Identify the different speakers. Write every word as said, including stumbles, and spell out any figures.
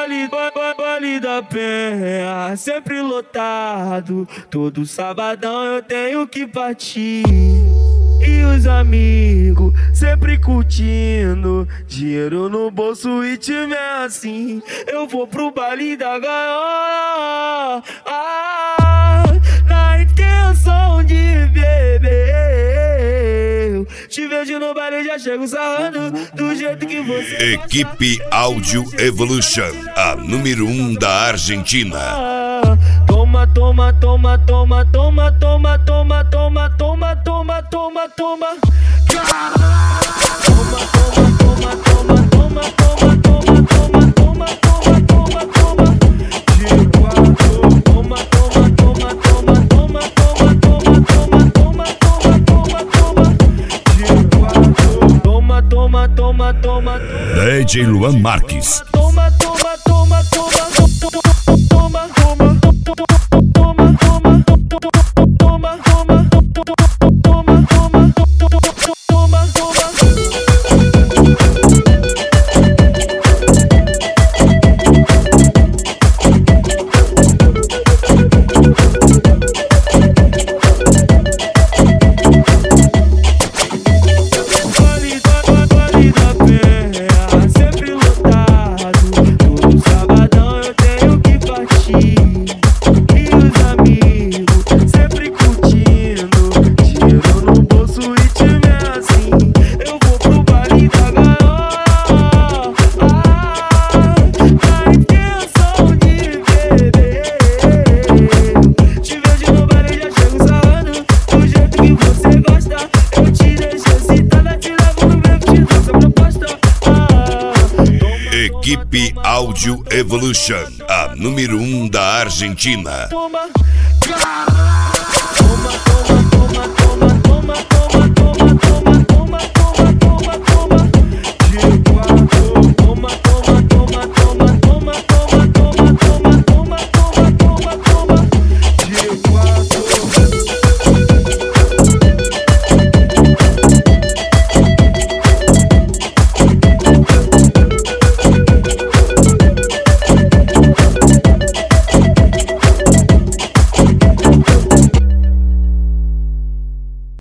Speaker 1: Baile, baile, baile da Penha, sempre lotado. Todo sabadão eu tenho que partir. E os amigos sempre curtindo, dinheiro no bolso e time é assim. Eu vou pro baile da gaiola, ah, na intenção de beber. Te vejo no baile, já chego sarrando do jeito que você
Speaker 2: Equipe
Speaker 1: gosta.
Speaker 2: Audio Evolution, a número um da Argentina.
Speaker 1: Toma, toma, toma, toma, toma, toma, toma, toma, toma, toma, toma, toma. Toma, toma, toma, toma, toma, toma, toma, toma, toma, toma, toma, toma. De quatro. Toma, toma, toma, toma, toma, toma, toma, toma, toma, toma, toma, toma. De quatro. Toma, toma, toma, toma.
Speaker 2: D J Luan Marques.
Speaker 1: Toma, toma, toma, toma, toma, toma, toma.
Speaker 2: Equipe Audio Evolution, a número um da Argentina.
Speaker 1: Toma, toma, toma.